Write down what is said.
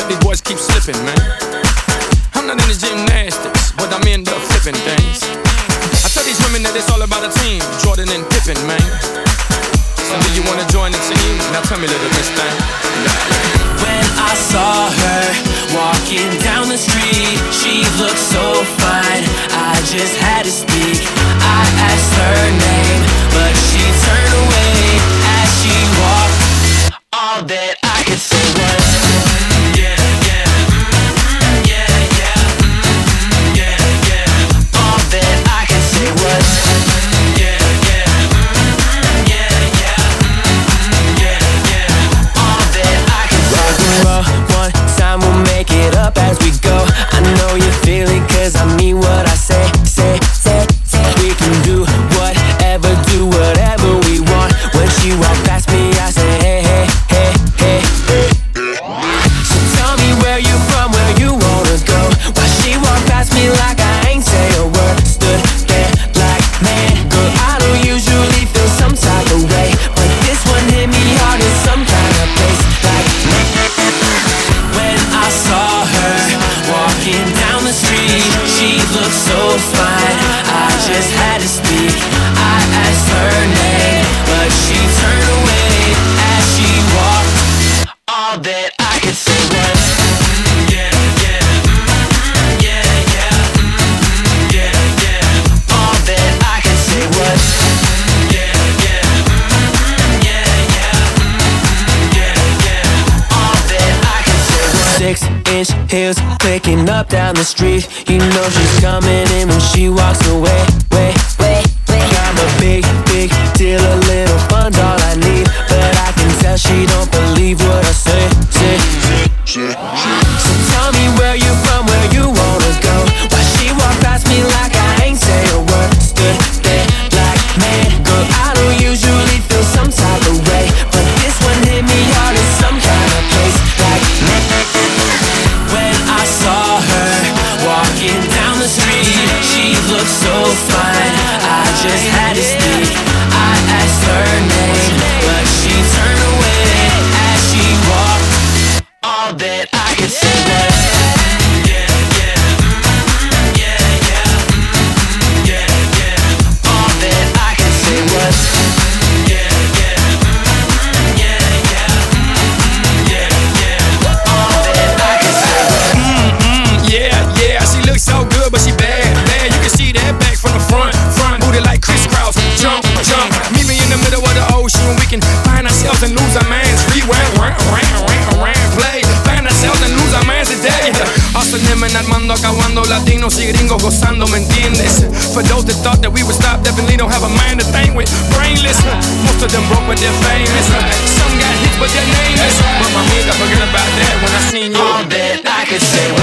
these boys keep slipping, man. I'm not into gymnastics, but I'm into flipping things. I tell these women that it's all about a team, Jordan and Pippen, man. So do you wanna join the team? Now tell me, little miss thing. When I saw her walking down the street, she looked so fine, I just had to speak. I asked her name, but she turned away as she walked. All that I could say was yeah, yeah, yeah, yeah, yeah, yeah. All that I could say was yeah, yeah, yeah, yeah, yeah, yeah. All that I could say was rock and roll, one time we'll make it up as we go. I know you feel it 'cause I mean what I say. We can do whatever we want. When she walked past me, I say hey, hey, hey, hey, hey. So tell me where you from, where you wanna go. Why she walked past me like I ain't say a word. Stood there like, man, girl, I don't usually feel some type of way, but this one hit me hard in some kind of place. Like when I saw her walking down the street, she looked so fine, I just had to speak. I asked her name, but she turned away as she walked. All that I could say was yeah, yeah, yeah, yeah, yeah, yeah. All that I could say was yeah, yeah, yeah, yeah, yeah, yeah. All that I could say was 6-inch heels clicking up down the street. You know she's coming in when she walks away. I'm a big deal, a little fun's all I need, but I can tell she don't believe what I say. So tell me where you from, where you wanna go. Why she walked past me like I ain't say a word. Stood there like, man, girl, I don't usually feel some type of way, but this one hit me hard in some kind of place. Like when I saw her walking down the street, she looked so fine, I just had to speak. I asked her name, but she turned away as she walked. All that I could say was yeah, yeah, yeah, yeah, yeah, yeah. All that I could say was yeah, yeah, yeah, yeah, yeah, yeah. All that I could say was yeah. She looks so good, but she bad. You can see that back from the front. Booty like crisscross, jump. Meet me in the middle of the ocean, we can find ourselves and lose our minds. Rewind, play. Find ourselves and lose our minds today. Hustling and Armando acabando, latinos y gringos gozando, ¿me entiendes? For those that thought that we would stop, definitely don't have a mind to think with. Brainless, most of them broke but they're famous. Some got hit but they're nameless. But my amiga, forget about that when I seen you. All that I could say